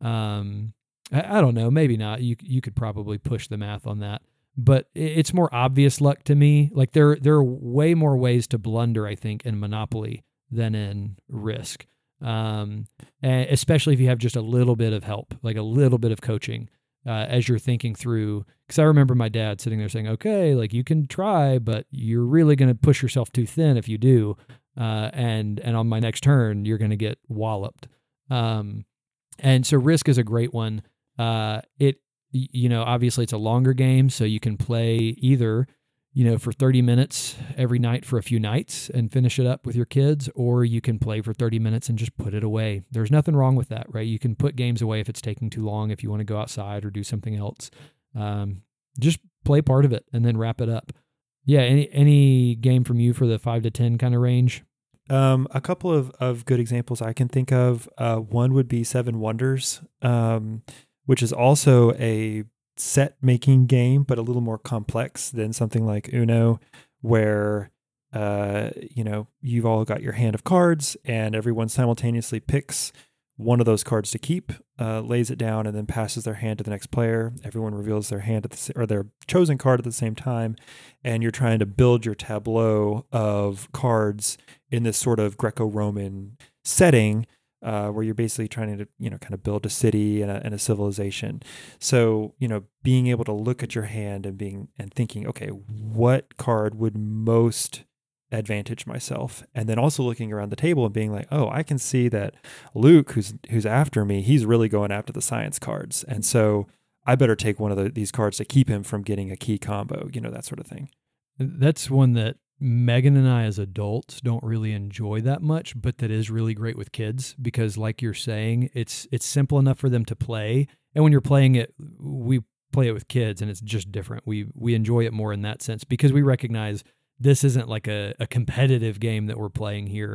Um, I, I don't know, maybe not. You you could probably push the math on that, but it, it's more obvious luck to me. Like there there are way more ways to blunder, I think, in Monopoly than in Risk. Um, especially if you have just a little bit of help, like a little bit of coaching uh, as you're thinking through. Because I remember my dad sitting there saying, "Okay, like you can try, but you're really going to push yourself too thin if you do, uh, and and on my next turn you're going to get walloped." Um, And so Risk is a great one. Uh, it, you know, obviously it's a longer game, so you can play either, you know, for thirty minutes every night for a few nights and finish it up with your kids, or you can play for thirty minutes and just put it away. There's nothing wrong with that, right? You can put games away if it's taking too long, if you want to go outside or do something else. Um, just play part of it and then wrap it up. Yeah, any any game from you for the five to ten kind of range? Um, a couple of, of good examples I can think of. Uh, one would be Seven Wonders, um, which is also a set making game, but a little more complex than something like Uno, where uh, you know you've all got your hand of cards, and everyone simultaneously picks one of those cards to keep, uh, lays it down, and then passes their hand to the next player. Everyone reveals their hand at the or their chosen card at the same time, and you're trying to build your tableau of cards in this sort of Greco-Roman setting, uh, where you're basically trying to, you know, kind of build a city and a, and a civilization. So, you know, being able to look at your hand and being and thinking, okay, what card would most advantage myself? And then also looking around the table and being like, oh, I can see that Luke, who's who's after me, he's really going after the science cards, and so I better take one of the, these cards to keep him from getting a key combo. You know, that sort of thing. That's one that Megan and I as adults don't really enjoy that much, but that is really great with kids because, like you're saying, it's it's simple enough for them to play. And when you're playing it, we play it with kids, and it's just different. We we enjoy it more in that sense because we recognize this isn't like a, a competitive game that we're playing here.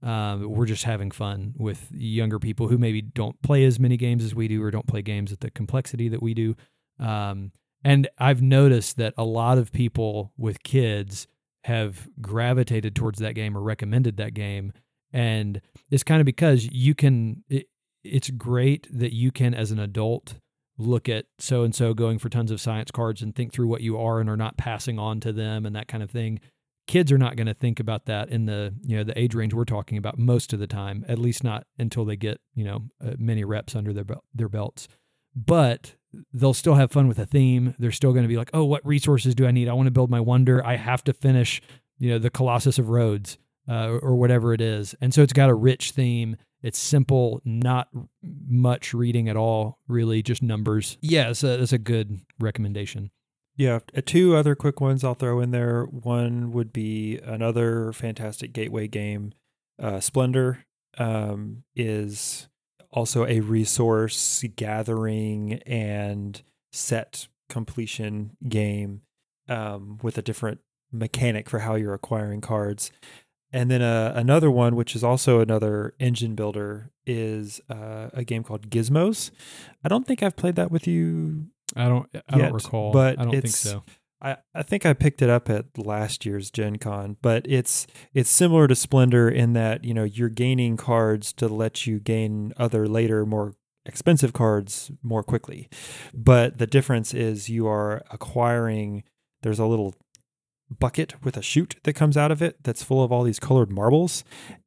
Um, we're just having fun with younger people who maybe don't play as many games as we do or don't play games at the complexity that we do. Um, and I've noticed that a lot of people with kids have gravitated towards that game or recommended that game. And it's kind of because you can, it, it's great that you can, as an adult, look at so-and-so going for tons of science cards and think through what you are and are not passing on to them and that kind of thing. Kids are not going to think about that in the, you know, the age range we're talking about most of the time, at least not until they get, you know, uh, many reps under their bel- their belts. But they'll still have fun with a theme. They're still going to be like, oh, what resources do I need? I want to build my wonder. I have to finish, you know, the Colossus of Rhodes uh, or, or whatever it is. And so it's got a rich theme. It's simple, not much reading at all, really, just numbers. Yeah, it's a, it's a good recommendation. Yeah, uh, two other quick ones I'll throw in there. One would be another fantastic gateway game. Uh, Splendor um, is also a resource gathering and set completion game um, with a different mechanic for how you're acquiring cards. And then uh, another one, which is also another engine builder, is uh, a game called Gizmos. I don't think I've played that with you. I don't. I yet, don't recall. But I don't think it's, so. I, I think I picked it up at last year's Gen Con, but it's it's similar to Splendor in that, you know, you're gaining cards to let you gain other later more expensive cards more quickly. But the difference is you are acquiring. There's a little bucket with a chute that comes out of it that's full of all these colored marbles,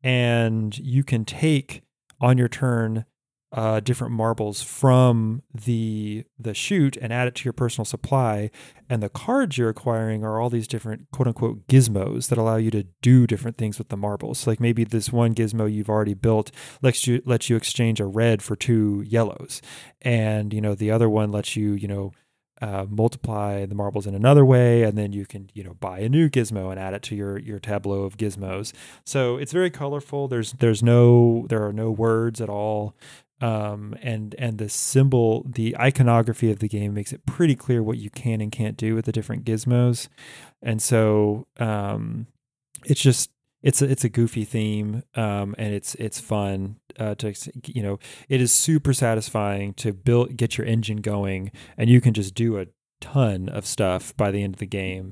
and you can take on your turn uh, different marbles from the the chute and add it to your personal supply. And the cards you're acquiring are all these different quote unquote gizmos that allow you to do different things with the marbles. So like maybe this one gizmo you've already built lets you lets you exchange a red for two yellows, and you know the other one lets you you know. Uh, multiply the marbles in another way, and then you can, you know, buy a new gizmo and add it to your your tableau of gizmos. So it's very colorful. There's there's no there are no words at all, um, and and the symbol, the iconography of the game makes it pretty clear what you can and can't do with the different gizmos, and so um, it's just. It's a, it's a goofy theme, um, and it's it's fun uh, to you know it is super satisfying to build get your engine going, and you can just do a ton of stuff by the end of the game.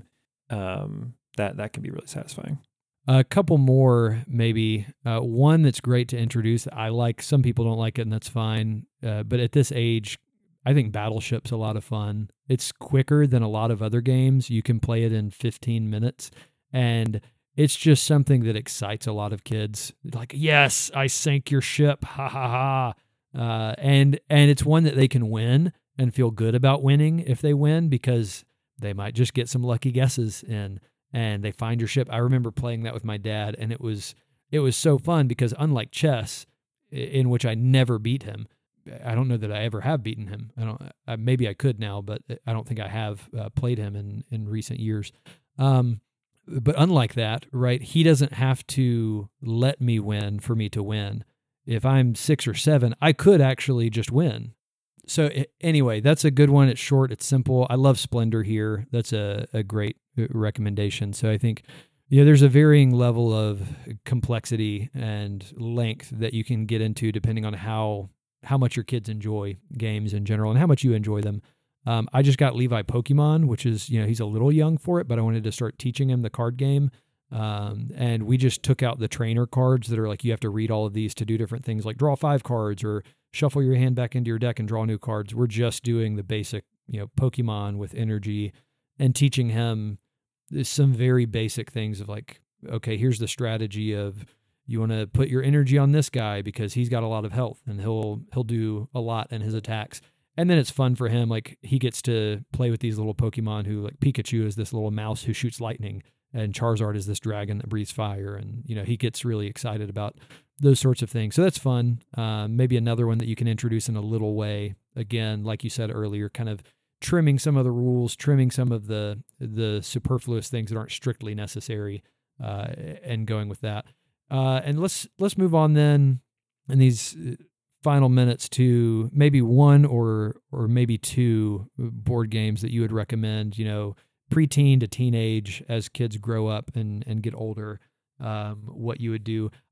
Um, that that can be really satisfying. A couple more, maybe. Uh, one that's great to introduce. I like. Some people don't like it, and that's fine. Uh, but at this age, I think Battleship's a lot of fun. It's quicker than a lot of other games. You can play it in fifteen minutes, and it's just something that excites a lot of kids. Like, yes, I sank your ship, ha ha ha. Uh, and and it's one that they can win and feel good about winning if they win, because they might just get some lucky guesses in and they find your ship. I remember playing that with my dad, and it was it was so fun because unlike chess, in which I never beat him, I don't know that I ever have beaten him. I don't. I, maybe I could now, but I don't think I have uh, played him in in recent years. Um, But unlike that, right, he doesn't have to let me win for me to win. If I'm six or seven, I could actually just win. So anyway, that's a good one. It's short. It's simple. I love Splendor here. That's a, a great recommendation. So I think, you know, there's a varying level of complexity and length that you can get into depending on how how much your kids enjoy games in general and how much you enjoy them. Um, I just got Levi Pokemon, which is, you know, he's a little young for it, but I wanted to start teaching him the card game. Um, and we just took out the trainer cards that are like, you have to read all of these to do different things like draw five cards or shuffle your hand back into your deck and draw new cards. We're just doing the basic, you know, Pokemon with energy and teaching him some very basic things of like, okay, here's the strategy of you want to put your energy on this guy because he's got a lot of health and he'll, he'll do a lot in his attacks. And then it's fun for him. Like he gets to play with these little Pokemon who, like Pikachu is this little mouse who shoots lightning, and Charizard is this dragon that breathes fire. And, you know, he gets really excited about those sorts of things. So that's fun. Uh, maybe another one that you can introduce in a little way. Again, like you said earlier, kind of trimming some of the rules, trimming some of the, the superfluous things that aren't strictly necessary, uh, and going with that. Uh, and let's, let's move on then in these final minutes to maybe one or or maybe two board games that you would recommend, you know, preteen to teenage as kids grow up and, and get older, um, what you would do.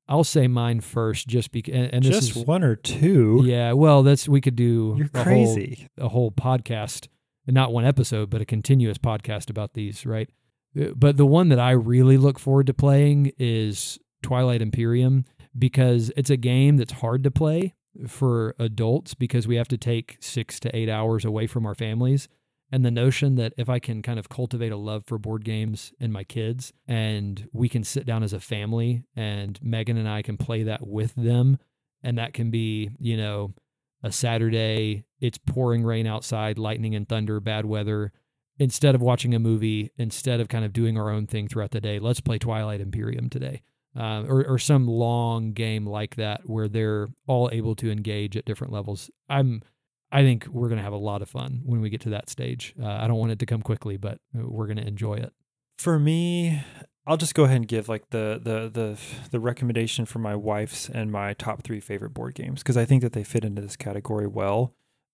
I'll say mine first, just because. And, and this Just is one or two? Yeah, well, that's we could do You're a crazy. whole a whole podcast, not one episode, but a continuous podcast about these, right? Uh, But the one that I really look forward to playing is Twilight Imperium, because it's a game that's hard to play for adults because we have to take six to eight hours away from our families. And the notion that if I can kind of cultivate a love for board games in my kids, and we can sit down as a family and Megan and I can play that with them, and that can be, you know, a Saturday, it's pouring rain outside, lightning and thunder, bad weather. Instead of watching a movie, instead of kind of doing our own thing throughout the day, let's play Twilight Imperium today. Uh, or, or some long game like that where they're all able to engage at different levels. I'm, I think we're going to have a lot of fun when we get to that stage. Uh, I don't want it to come quickly, but we're going to enjoy it. For me, I'll just go ahead and give like the the the the recommendation for my wife's and my top three favorite board games, because I think that they fit into this category well.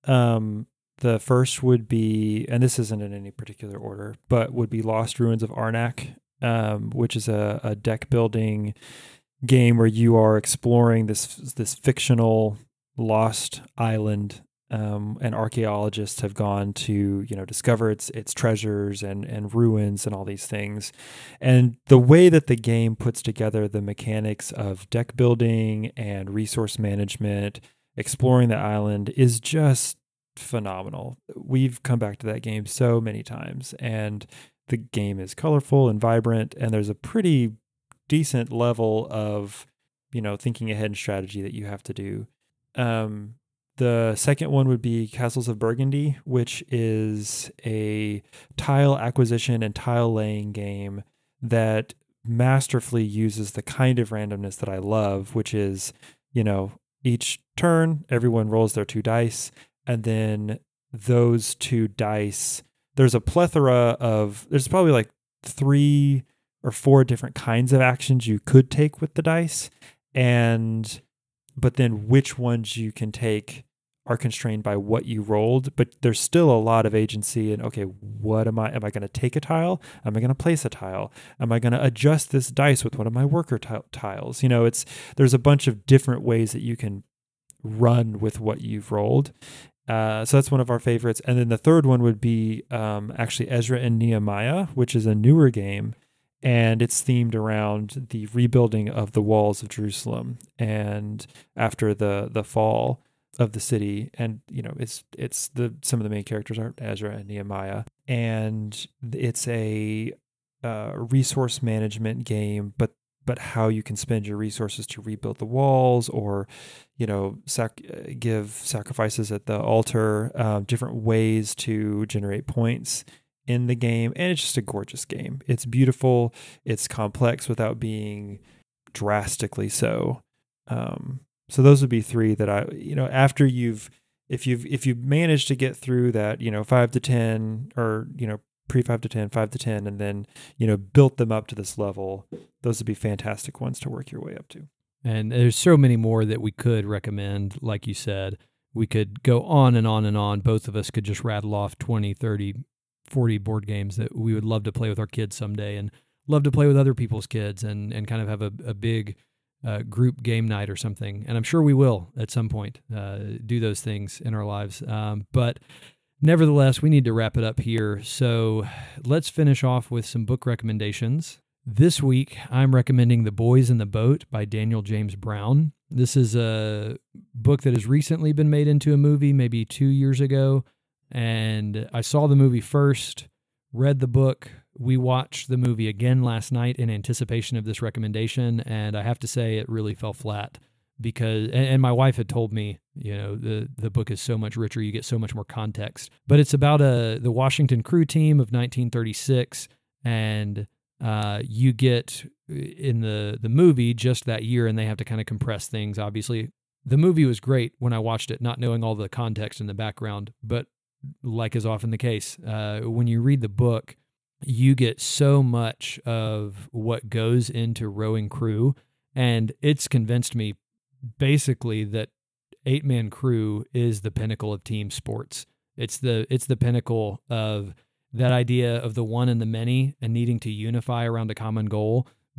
Um, the first would be, and this isn't in any particular order, but would be Lost Ruins of Arnak, um, which is a, a deck building game where you are exploring this this fictional lost island. Um, and archaeologists have gone to, you know, discover its its treasures and and ruins and all these things. And the way that the game puts together the mechanics of deck building and resource management, exploring the island, is just phenomenal. We've come back to that game so many times, and the game is colorful and vibrant, and there's a pretty decent level of, you know, thinking ahead and strategy that you have to do. Um, The second one would be Castles of Burgundy, which is a tile acquisition and tile laying game that masterfully uses the kind of randomness that I love, which is, you know, each turn, everyone rolls their two dice, and then those two dice, there's a plethora of, there's probably like three or four different kinds of actions you could take with the dice. And but then which ones you can take are constrained by what you rolled, but there's still a lot of agency in, okay, what am I, am I going to take a tile? Am I going to place a tile? Am I going to adjust this dice with one of my worker t- tiles? You know, it's, there's a bunch of different ways that you can run with what you've rolled. Uh, so that's one of our favorites. And then the third one would be um, actually Ezra and Nehemiah, which is a newer game. And it's themed around the rebuilding of the walls of Jerusalem and after the the fall of the city. And, you know, it's it's the some of the main characters are Ezra and Nehemiah. And it's a uh, resource management game, but but how you can spend your resources to rebuild the walls, or, you know, sac- give sacrifices at the altar, uh, different ways to generate points in the game. And it's just a gorgeous game. It's beautiful. It's complex without being drastically so. Um, so those would be three that I, you know, after you've, if you've, if you've managed to get through that, you know, five to ten or, you know, pre five to ten, five to ten, and then, you know, built them up to this level, those would be fantastic ones to work your way up to. And there's so many more that we could recommend. Like you said, we could go on and on and on. Both of us could just rattle off twenty, thirty, forty board games that we would love to play with our kids someday, and love to play with other people's kids, and, and kind of have a, a big uh, group game night or something. And I'm sure we will at some point uh, do those things in our lives. Um, but nevertheless, we need to wrap it up here. So let's finish off with some book recommendations. This week, I'm recommending The Boys in the Boat by Daniel James Brown. This is a book that has recently been made into a movie, maybe two years ago. And I saw the movie first, read the book. We watched the movie again last night in anticipation of this recommendation, and I have to say it really fell flat because, and, and my wife had told me, you know, the, the book is so much richer, you get so much more context. But it's about a the Washington crew team of nineteen thirty-six, and uh, you get in the, the movie just that year, and they have to kind of compress things, obviously. The movie was great when I watched it, not knowing all the context in the background, but like is often the case, uh, when you read the book, you get so much of what goes into rowing crew. And it's convinced me basically that eight-man crew is the pinnacle of team sports. It's the it's the pinnacle of that idea of the one and the many and needing to unify around a common goal,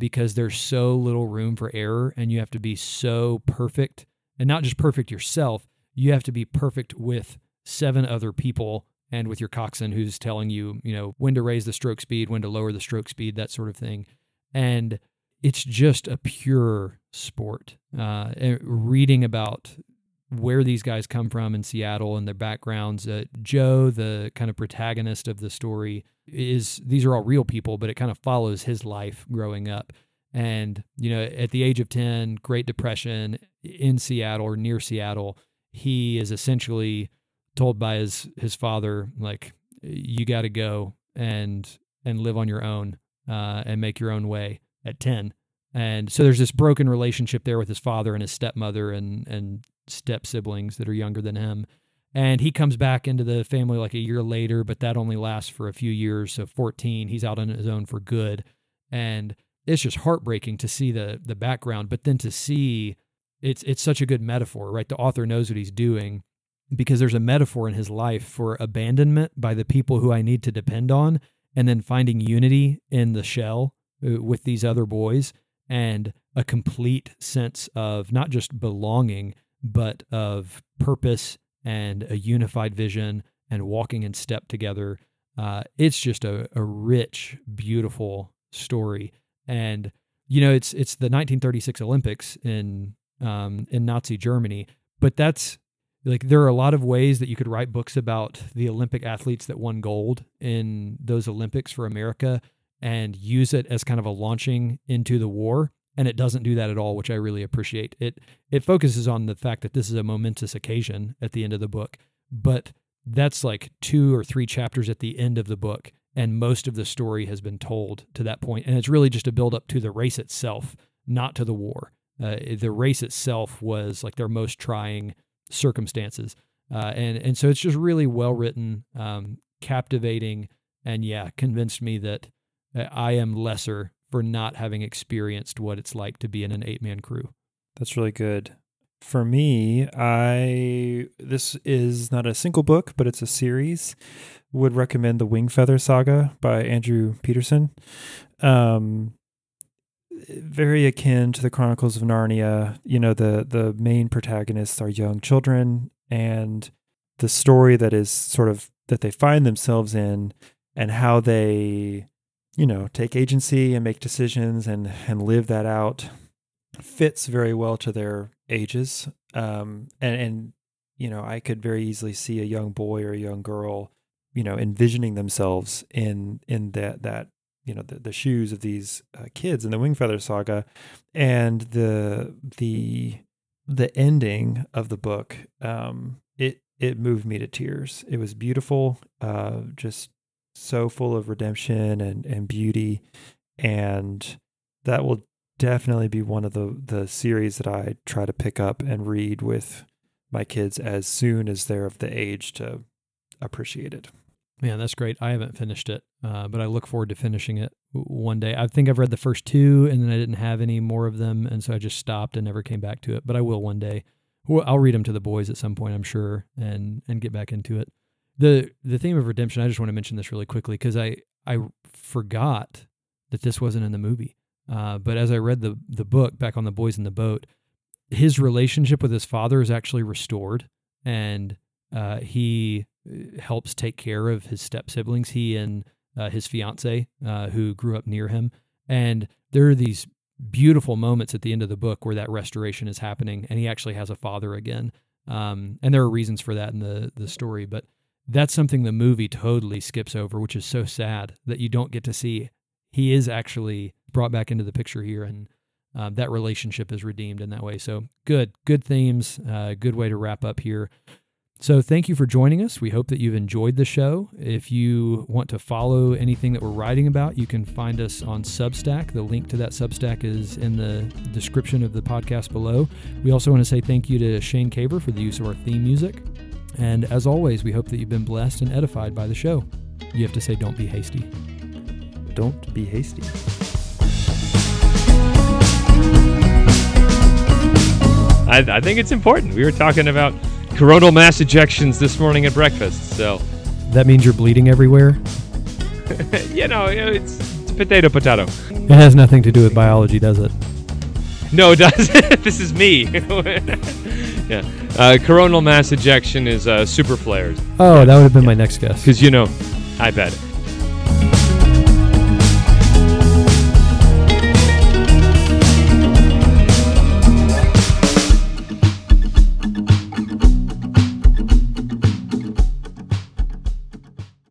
because there's so little room for error, and you have to be so perfect, and not just perfect yourself, you have to be perfect with seven other people and with your coxswain who's telling you, you know, when to raise the stroke speed, when to lower the stroke speed, that sort of thing. And it's just a pure sport. Uh, and reading about where these guys come from in Seattle and their backgrounds. Uh, Joe, the kind of protagonist of the story, is these are all real people, but it kind of follows his life growing up. And, you know, at the age of ten, Great Depression in Seattle or near Seattle, he is essentially told by his, his father, like, you got to go and and live on your own uh, and make your own way at ten. And so there's this broken relationship there with his father and his stepmother and and step siblings that are younger than him. And he comes back into the family like a year later, but that only lasts for a few years. So fourteen, he's out on his own for good. And it's just heartbreaking to see the the background, but then to see it's it's such a good metaphor, right? The author knows what he's doing because there's a metaphor in his life for abandonment by the people who I need to depend on, and then finding unity in the shell with these other boys and a complete sense of not just belonging, but of purpose and a unified vision and walking in step together. Uh, it's just a, a rich, beautiful story. And, you know, it's it's the nineteen thirty-six Olympics in um, in Nazi Germany, but that's, like, there are a lot of ways that you could write books about the Olympic athletes that won gold in those Olympics for America and use it as kind of a launching into the war. And it doesn't do that at all, which I really appreciate. It it focuses on the fact that this is a momentous occasion at the end of the book, but that's like two or three chapters at the end of the book, and most of the story has been told to that point. And it's really just a build up to the race itself, not to the war. Uh, the race itself was like their most trying circumstances. Uh, and, and so it's just really well written, um, captivating, and yeah, convinced me that I am lesser for not having experienced what it's like to be in an eight-man crew. That's really good. For me, I this is not a single book, but it's a series. Would recommend the Wingfeather Saga by Andrew Peterson. Um, very akin to the Chronicles of Narnia. You know, the the main protagonists are young children, and the story that is sort of that they find themselves in, and how they, you know, take agency and make decisions and, and live that out fits very well to their ages. Um, and, and, you know, I could very easily see a young boy or a young girl, you know, envisioning themselves in, in that, that, you know, the, the shoes of these uh, kids in the Wingfeather Saga. And the, the, the ending of the book, um, it, it moved me to tears. It was beautiful, uh, just so full of redemption and, and beauty. And that will definitely be one of the, the series that I try to pick up and read with my kids as soon as they're of the age to appreciate it. Man, that's great. I haven't finished it, uh, but I look forward to finishing it one day. I think I've read the first two, and then I didn't have any more of them, and so I just stopped and never came back to it. But I will one day. Well, I'll read them to the boys at some point, I'm sure, and and get back into it. The the theme of redemption, I just want to mention this really quickly because I, I forgot that this wasn't in the movie. Uh, but as I read the the book, Back on the Boys in the Boat, his relationship with his father is actually restored, and uh, he helps take care of his step siblings, he and uh, his fiance, uh, who grew up near him. And there are these beautiful moments at the end of the book where that restoration is happening, and he actually has a father again. Um, and there are reasons for that in the, the story, but that's something the movie totally skips over, which is so sad that you don't get to see. He is actually brought back into the picture here, and um, that relationship is redeemed in that way. So good, good themes, uh, good way to wrap up here. So thank you for joining us. We hope that you've enjoyed the show. If you want to follow anything that we're writing about, you can find us on Substack. The link to that Substack is in the description of the podcast below. We also want to say thank you to Shane Caver for the use of our theme music. And as always, we hope that you've been blessed and edified by the show. You have to say, don't be hasty. Don't be hasty. I, I think it's important. We were talking about coronal mass ejections this morning at breakfast, so that means you're bleeding everywhere. you know, it's, it's potato, potato. It has nothing to do with biology, does it? No, it doesn't. This is me. Yeah. Uh, coronal mass ejection is uh, super flares. Oh, that would have been my next guess. Because, you know, I bet.